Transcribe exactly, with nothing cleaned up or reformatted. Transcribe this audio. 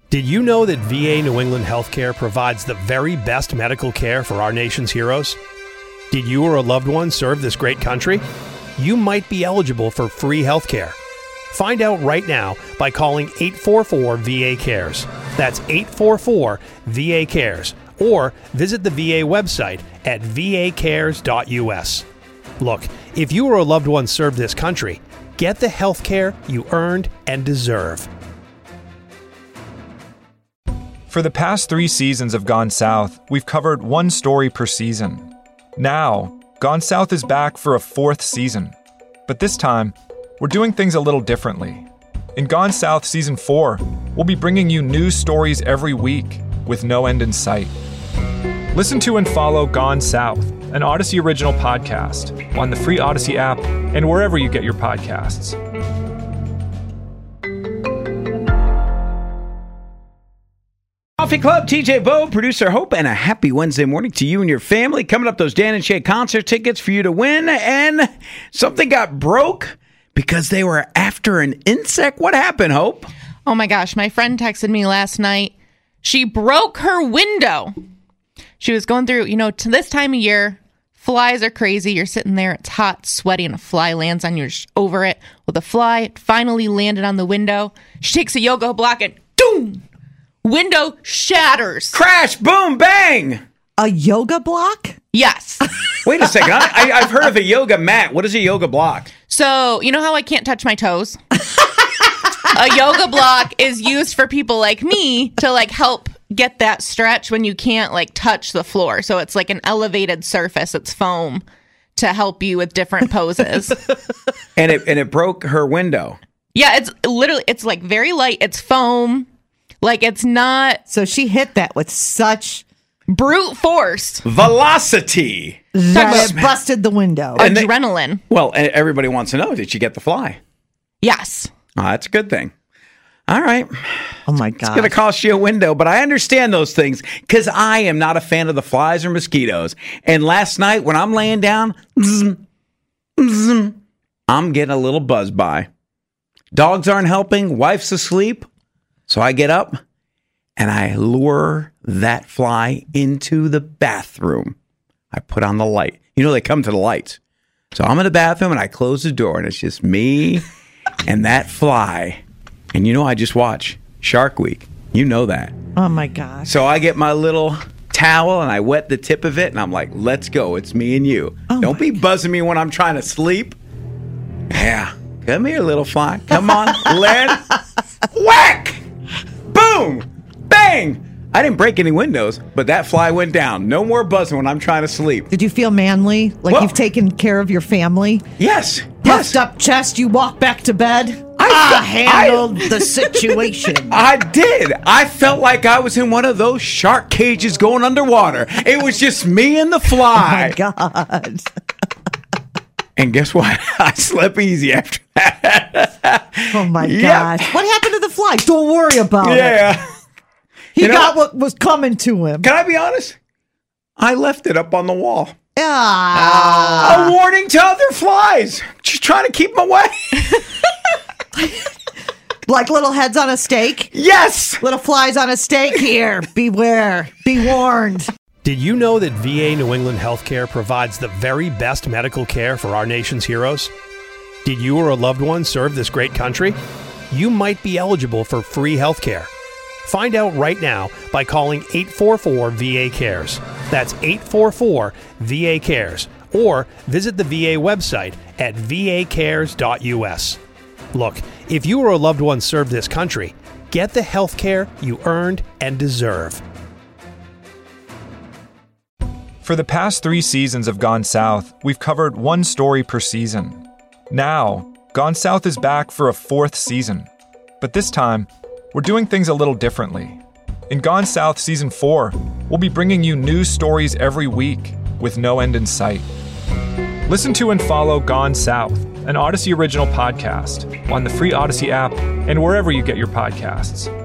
Did you know that V A New England Healthcare provides the very best medical care for our nation's heroes? Did you or a loved one serve this great country? You might be eligible for free healthcare. Find out right now by calling eight four four V A cares. That's eight four four V A cares. Or visit the V A website at v a cares dot u s. Look, if you or a loved one served this country, get the health care you earned and deserve. For the past three seasons of Gone South, we've covered one story per season. Now, Gone South is back for a fourth season. But this time, we're doing things a little differently. In Gone South Season four, we'll be bringing you news stories every week with no end in sight. Listen to and follow Gone South, an Odyssey original podcast, on the free Odyssey app and wherever you get your podcasts. Coffee Club, T J Bo, producer Hope, and a happy Wednesday morning to you and your family. Coming up, those Dan and Shay concert tickets for you to win, and something got broke because they were after an insect. What happened, Hope? Oh my gosh, my friend texted me last night. She broke her window. She was going through, you know, to this time of year, flies are crazy. You're sitting there, it's hot, sweaty, and a fly lands on you over it. Well, the fly finally landed on the window. She takes a yoga block and doom! Window shatters. Crash, boom, bang! A yoga block? Yes. Wait a second. I, I, I've heard of a yoga mat. What is a yoga block? So, you know how I can't touch my toes? A yoga block is used for people like me to, like, help get that stretch when you can't, like, touch the floor. So it's like an elevated surface. It's foam to help you with different poses. And it and it broke her window. Yeah, it's literally, it's, like, very light. It's foam. Like, it's not... So she hit that with such... brute force. Velocity. That it busted the window. And they- Adrenaline. Well, and everybody wants to know, did you get the fly? Yes. Oh, that's a good thing. All right. Oh, my It's God. going to cost you a window, but I understand those things because I am not a fan of the flies or mosquitoes. And last night when I'm laying down, zzz, zzz, I'm getting a little buzz by. Dogs aren't helping. Wife's asleep. So I get up and I lure that fly into the bathroom. I put on the light. You know, they come to the lights. So I'm in the bathroom and I close the door and it's just me and that fly. And you know, I just watch Shark Week. You know that. Oh, my gosh. So I get my little towel and I wet the tip of it and I'm like, let's go. It's me and you. Oh Don't be God. buzzing me when I'm trying to sleep. Yeah. Come here, little fly. Come on. Land. Whack. Boom. Bang. I didn't break any windows, but that fly went down. No more buzzing when I'm trying to sleep. Did you feel manly? Like Well- you've taken care of your family? Yes. Puffed Yes. up chest, you walk back to bed? I- I handled the situation. I did. I felt like I was in one of those shark cages going underwater. It was just me and the Oh, fly. my God. And guess what? I slept easy after that. Oh, my Yep. gosh. What happened to the fly? Don't worry about it. Yeah. He You know- got what was coming to him. Can I be honest? I left it up on the wall. Ah. A warning to other flies. Just trying to keep them away. Like little heads on a stake? Yes. Little flies on a stake here. Beware. Be warned. Did you know that V A New England Healthcare provides the very best medical care for our nation's heroes? Did you or a loved one serve this great country? You might be eligible for free healthcare. Find out right now by calling eight four four V A cares. That's eight four four V A cares. Or visit the V A website at v a cares dot u s. Look, if you or a loved one served this country, get the health care you earned and deserve. For the past three seasons of Gone South, we've covered one story per season. Now, Gone South is back for a fourth season. But this time, we're doing things a little differently. In Gone South Season four, we'll be bringing you news stories every week with no end in sight. Listen to and follow Gone South, an Odyssey original podcast, on the free Odyssey app and wherever you get your podcasts.